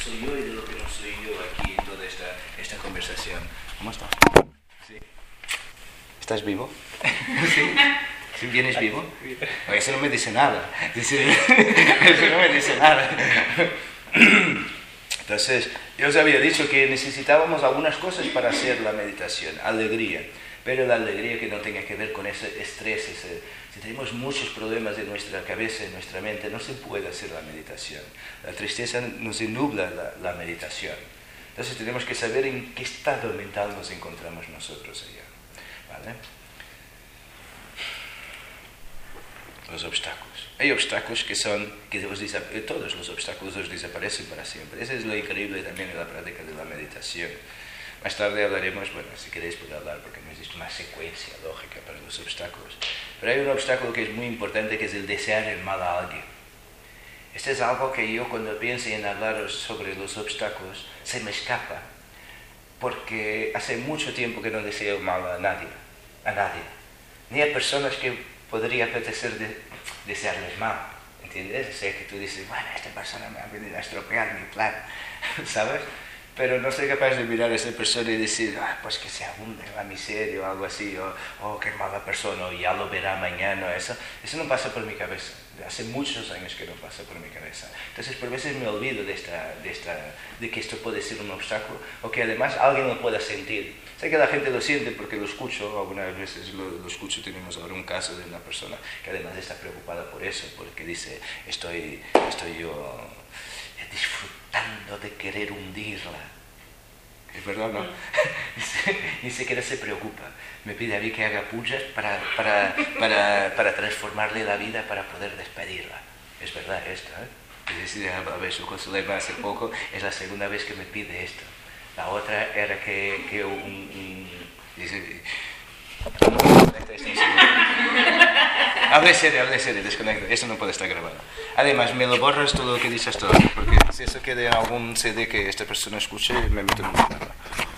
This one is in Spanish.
soy yo y de lo que no soy yo aquí en toda esta conversación. ¿Cómo estás? Sí. ¿Estás vivo? Sí. ¿Sí vienes vivo? Eso no me dice nada. Eso no me dice nada. Entonces, yo os había dicho que necesitábamos algunas cosas para hacer la meditación. Alegría. Pero la alegría que no tenga que ver con ese estrés. Si tenemos muchos problemas en nuestra cabeza, en nuestra mente, no se puede hacer la meditación. La tristeza nos nubla la meditación. Entonces tenemos que saber en qué estado mental nos encontramos nosotros allá. ¿Vale? Los obstáculos. Hay obstáculos que todos los obstáculos os desaparecen para siempre. Eso es lo increíble también de la práctica de la meditación. Más tarde hablaremos, bueno, si queréis puedo hablar porque no existe una secuencia lógica para los obstáculos. Pero hay un obstáculo que es muy importante, que es el desear el mal a alguien. Este es algo que yo cuando pienso en hablaros sobre los obstáculos se me escapa, porque hace mucho tiempo que no deseo mal a nadie, ni a personas que podría apetecer desearles mal, ¿entiendes? Sé que tú dices, bueno, esta persona me ha venido a estropear mi plan, ¿sabes? Pero no soy capaz de mirar a esa persona y decir, pues que se hunde en la miseria o algo así, o qué mala persona, o ya lo verá mañana. Eso no pasa por mi cabeza. Hace muchos años que no pasa por mi cabeza. Entonces, por veces me olvido de que esto puede ser un obstáculo, o que además alguien lo pueda sentir. Sé que la gente lo siente porque lo escucho, algunas veces lo escucho. Tenemos ahora un caso de una persona que además está preocupada por eso, porque dice, estoy yo disfrutando de querer hundirla. Es verdad, ¿no? Ni siquiera se preocupa. Me pide a mí que haga pujas para transformarle la vida, para poder despedirla. Es verdad esto, ¿eh? A ver, su consulema hace poco, es la segunda vez que me pide esto. La otra era que dice... Hable serio, desconecta. Eso no puede estar grabado. Además, me lo borras todo lo que dices todo, porque si eso queda en algún CD que esta persona escuche, me meto en un problema.